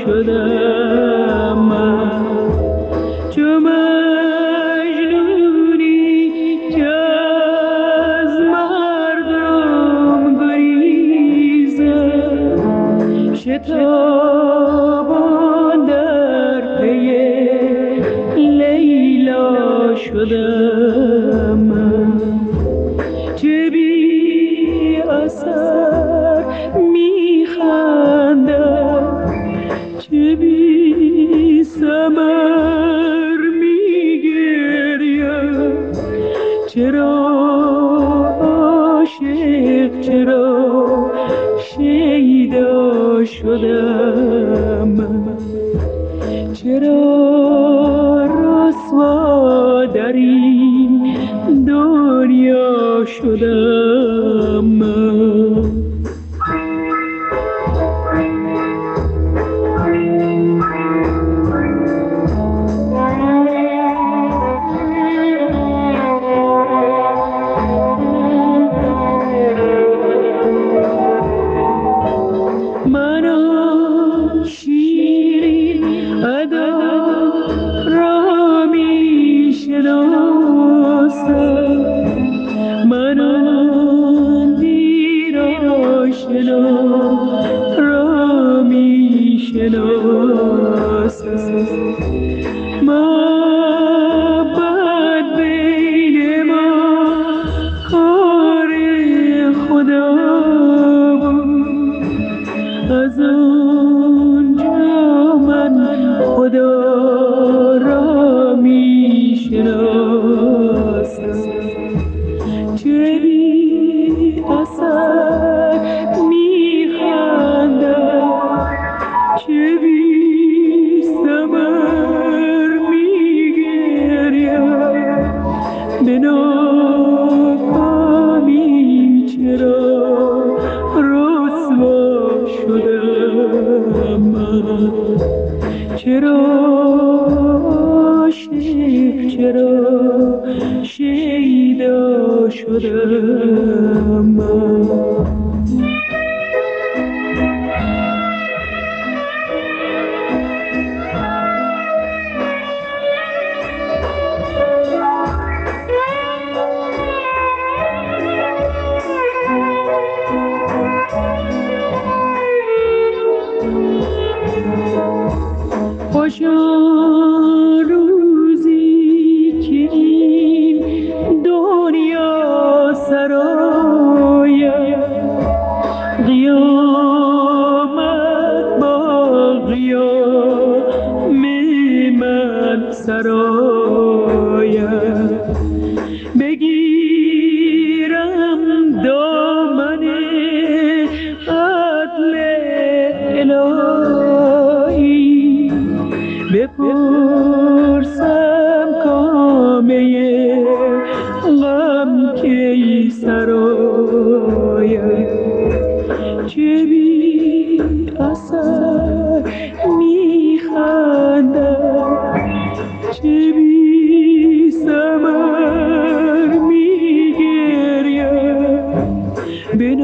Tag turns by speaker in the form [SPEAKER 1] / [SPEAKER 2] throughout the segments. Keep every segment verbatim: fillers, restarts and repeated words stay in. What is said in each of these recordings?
[SPEAKER 1] شدم من، چو مجنونی که از مردم گریزد، شتابان در پی لیلا شدم من. چه بی اثر میخندم، چه بی ثمر میگریم، چرا عاشق، چرا شیدا شدم من، چرا رسوا در این دنیا شدم من. من آن شیرین ادا را می شناسم، من آن دیر آشنا را می شناسم. محبت بین ما کار خدا بود، از آنجا من خدا را می شناسم. چه بی اثر می خندم، چه بی ثمر می گریم، به ناکامی چرا رسوا شدم من، چرا عاشق، چرا شیدا شدم من. خوش آن روزی که این دنیا سراید، قیامت با قیام من سراید. بگیرم دامن عدل الهی، بپرسم کامه غم کی سراید. چه بی اثر میخندم، چه بی ثمر میگریم، به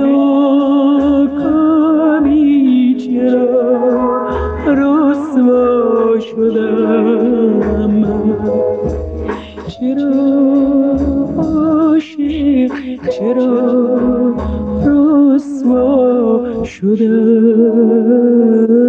[SPEAKER 1] ناکامی چرا رسوا شدم من، چرا عاشق، چرا رسوا شدم.